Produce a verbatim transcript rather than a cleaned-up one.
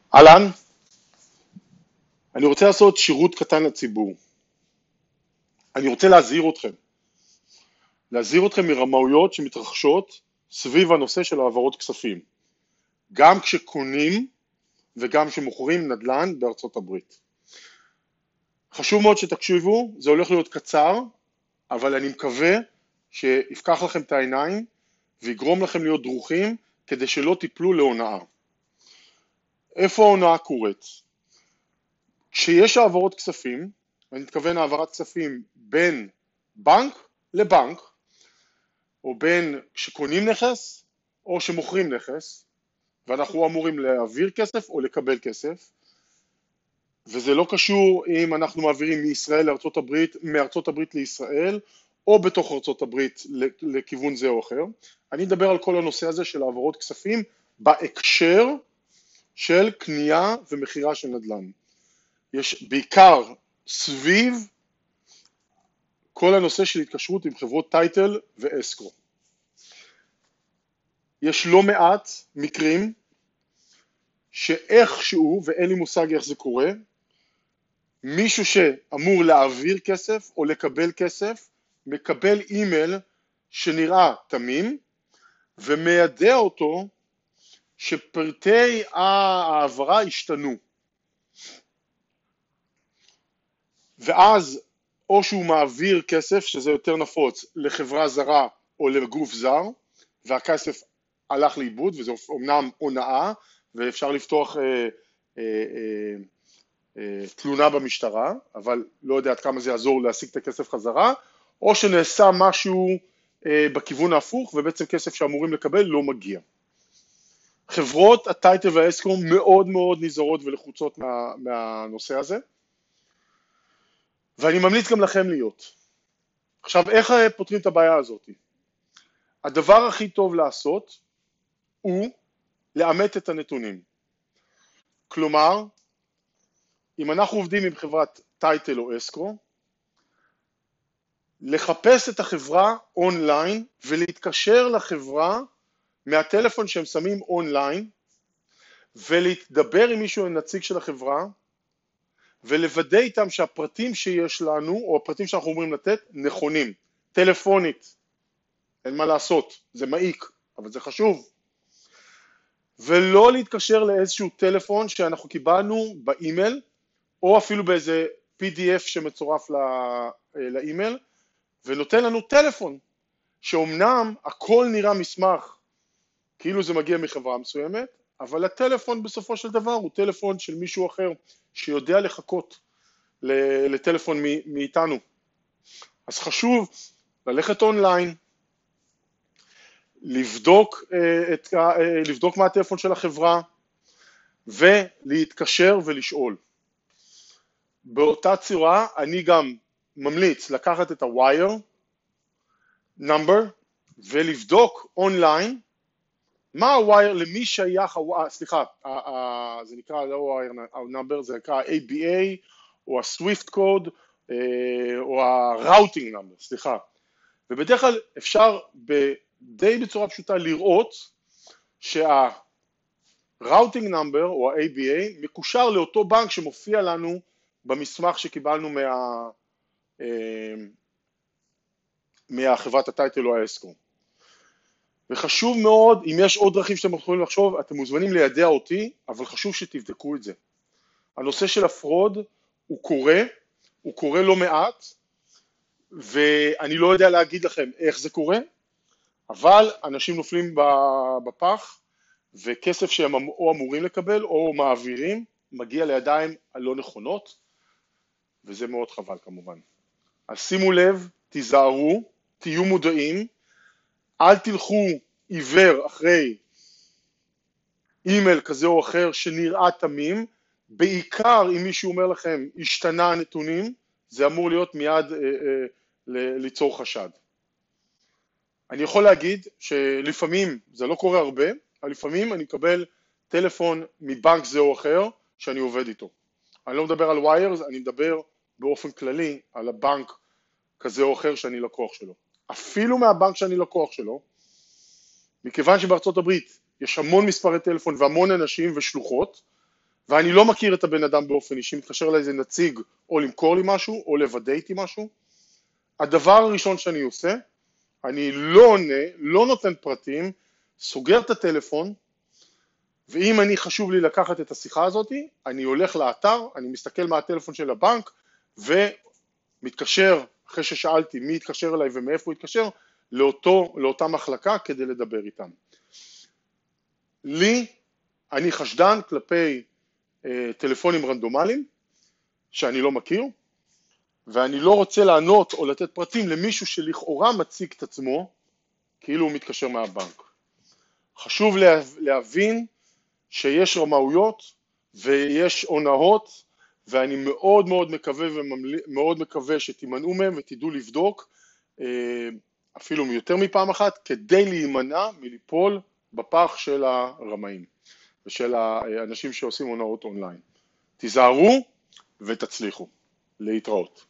אהלן, אני רוצה לעשות שירות קטן לציבור. אני רוצה להזהיר אתכם, להזהיר אתכם מרמאויות שמתרחשות סביב הנושא של העברות כספים, גם כשקונים וגם כשמוכרים נדל"ן בארצות הברית. חשוב מאוד שתקשיבו, זה הולך להיות קצר, אבל אני מקווה שיפקח לכם את העיניים ויגרום לכם להיות דרוכים כדי שלא תיפלו להונאה. איפה ההונאה קורית? כשיש העברות כספים, אני מתכוון העברת כספים בין בנק לבנק, או בין שקונים נכס או שמוכרים נכס, ואנחנו אמורים להעביר כסף או לקבל כסף, וזה לא קשור אם אנחנו מעבירים מישראל לארצות הברית, מארצות הברית לישראל, או בתוך ארצות הברית לכיוון זה או אחר. אני מדבר על כל הנושא הזה של העברות כספים בהקשר של קנייה ומכירה של נדל"ן. יש בעיקר סביב כל הנושא של התקשרות עם חברות טייטל ואסקרו. יש לא מעט מקרים שאיכשהו, ואין לי מושג איך זה קורה, מישהו שאמור להעביר כסף או לקבל כסף, מקבל אימייל שנראה תמים, ומיידע אותו שפרטי העברה השתנו. ואז או שהוא מעביר כסף, שזה יותר נפוץ, לחברה זרה או לגוף זר, והכסף הלך לאיבוד, וזה אומנם הונאה, ואפשר לפתוח אה, אה, אה, אה, תלונה במשטרה, אבל לא יודע עד כמה זה יעזור להשיג את הכסף חזרה, או שנעשה משהו אה, בכיוון ההפוך, ובעצם כסף שאמורים לקבל לא מגיע. חברות הטייטל והאסקרו מאוד מאוד נזהרות ולחוצות מה, מהנושא הזה, ואני ממליץ גם לכם להיות. עכשיו, איך פותרים את הבעיה הזאת? הדבר הכי טוב לעשות הוא לאמת את הנתונים. כלומר, אם אנחנו עובדים עם חברת טייטל או אסקרו, לחפש את החברה אונליין ולהתקשר לחברה מהטלפון שהם שמים אונליין, ולהתדבר עם מישהו נציג של החברה, ולוודא איתם שהפרטים שיש לנו, או הפרטים שאנחנו אומרים לתת, נכונים. טלפונית, אין מה לעשות, זה מעיק, אבל זה חשוב. ולא להתקשר לאיזשהו טלפון שאנחנו קיבלנו באימייל, או אפילו באיזה פי די אף שמצורף לאימייל, ונותן לנו טלפון, שאומנם הכל נראה מסמך, כאילו זה מגיע מחברה מסוימת, אבל הטלפון בסופו של דבר הוא טלפון של מישהו אחר, שיודע לחכות לטלפון מאיתנו. אז חשוב ללכת אונליין, לבדוק, את, לבדוק מה הטלפון של החברה, ולהתקשר ולשאול. באותה צורה אני גם ממליץ לקחת את ה-wire number, ולבדוק אונליין, מה ה-wire, למי שייך, סליחה, זה נקרא לא ה-wire number, זה נקרא ה-איי בי איי, או ה-swift code, או ה-routing number, סליחה. ובדרך כלל אפשר די בצורה פשוטה לראות שה-routing number, או ה-איי בי איי, מקושר לאותו בנק שמופיע לנו במסמך שקיבלנו מה, מהחברת הטייטל או האסקרו. וחשוב מאוד, אם יש עוד דרכים שאתם יכולים לחשוב, אתם מוזמנים לידע אותי, אבל חשוב שתבדקו את זה. הנושא של הפרוד הוא קורה, הוא קורה לא מעט, ואני לא יודע להגיד לכם איך זה קורה, אבל אנשים נופלים בפח, וכסף שהם או אמורים לקבל או מעבירים, מגיע לידיים הלא נכונות, וזה מאוד חבל כמובן. אז שימו לב, תיזהרו, תהיו מודעים, אל תלכו עיוור אחרי אימייל כזה או אחר שנראה תמים, בעיקר אם מישהו אומר לכם השתנה הנתונים, זה אמור להיות מיד אה, אה, ליצור חשד. אני יכול להגיד שלפעמים, זה לא קורה הרבה, אבל לפעמים אני מקבל טלפון מבנק זה או אחר שאני עובד איתו. אני לא מדבר על wires, אני מדבר באופן כללי על הבנק כזה או אחר שאני לקוח שלו. אפילו מהבנק שאני לקוח שלו, מכיוון שבארצות הברית יש המון מספרי טלפון והמון אנשים ושלוחות, ואני לא מכיר את הבן אדם באופן אישי, מתקשר אליי איזה נציג או למכור לי משהו או לוודא איתי משהו, הדבר הראשון שאני עושה, אני לא עונה, לא נותן פרטים, סוגר את הטלפון, ואם אני חשוב לי לקחת את השיחה הזאת, אני הולך לאתר, אני מסתכל מה הטלפון של הבנק, ומתקשר, אחרי ששאלתי מי יתקשר אליי ומאיפה הוא יתקשר, לאותו, לאותה מחלקה כדי לדבר איתם. לי, אני חשדן כלפי אה, טלפונים רנדומליים, שאני לא מכיר, ואני לא רוצה לענות או לתת פרטים למישהו שלכאורה מציג את עצמו, כאילו הוא מתקשר מהבנק. חשוב להבין שיש רמאויות ויש הונאות, ואני מאוד מאוד מקווה ומאוד מקווה שתימנעו מהם ותדעו לבדוק, אפילו מיותר מפעם אחת, כדי להימנע מליפול בפח של הרמאים ושל האנשים שעושים הונאות אונליין. תיזהרו ותצליחו. להתראות.